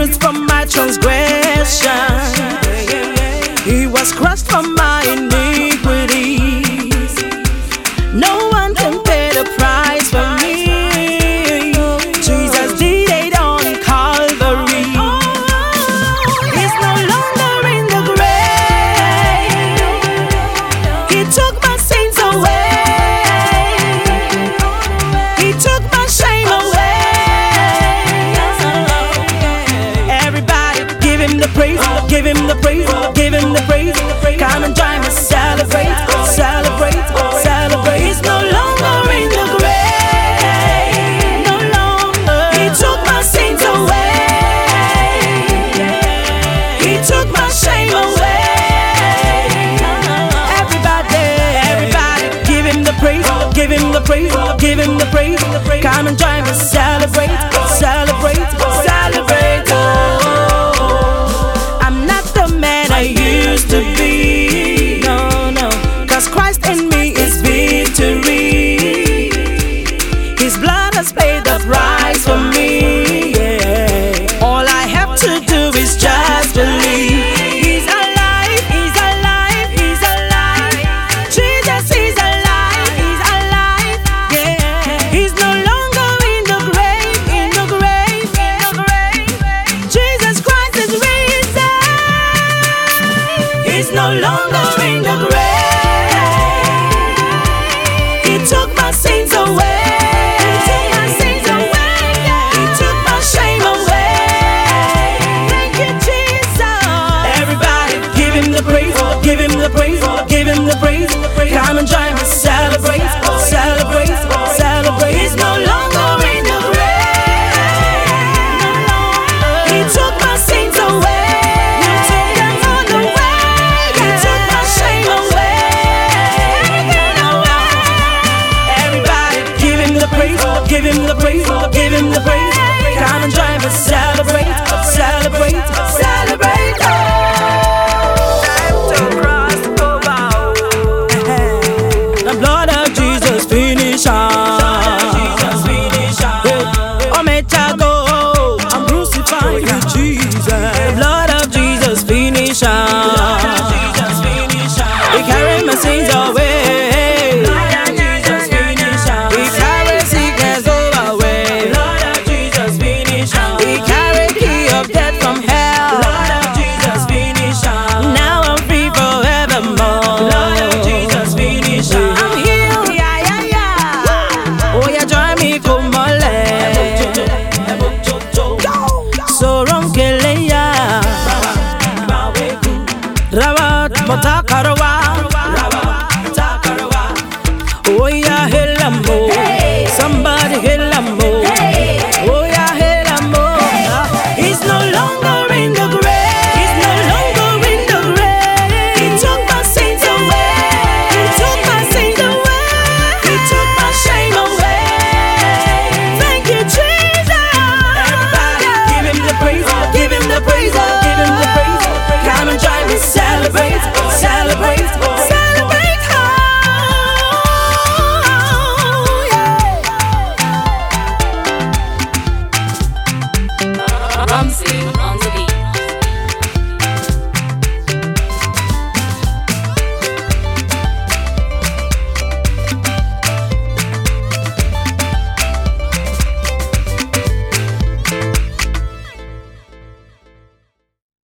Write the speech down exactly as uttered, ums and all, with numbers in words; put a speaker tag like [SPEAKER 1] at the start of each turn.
[SPEAKER 1] bruised for my transgression. He was crushed for my iniquities. No one can pay the price for me. Jesus did it on Calvary. He's no longer in the grave. He took my sins away. He took my shame away. Everybody give him the praise, give him the praise, give him the praise. Come and join me, celebrate, celebrate, celebrate. He's no longer in the grave, no longer. He took my sins away. He took my shame away. Everybody, everybody, give him the praise, give him the praise, give him the praise. Come and join me, celebrate, celebrate, celebrate. Oh, I'm not the man I used to be. No, no, 'cause Christ in me is victory. His blood has paid the price for me. Yeah. All I have to do is just believe. He's alive, he's alive, he's alive. Jesus is alive, he's alive. Yeah. He's no longer in the grave, in the grave, in the grave. Jesus Christ is risen. He's no longer in the grave. He took my sins away. He took my sins away. He took my shame away. Thank you, Jesus. Everybody, give him the praise, give him the praise, give him the praise. Come and join me, celebrate, celebrate, celebrate. He's no longer in the grave. He took my sins away. He took them all away. He took my shame away. Everything away. Everybody, give him the praise, give him the praise, give him the praise. Come and join me, celebrate, celebrate, celebrate.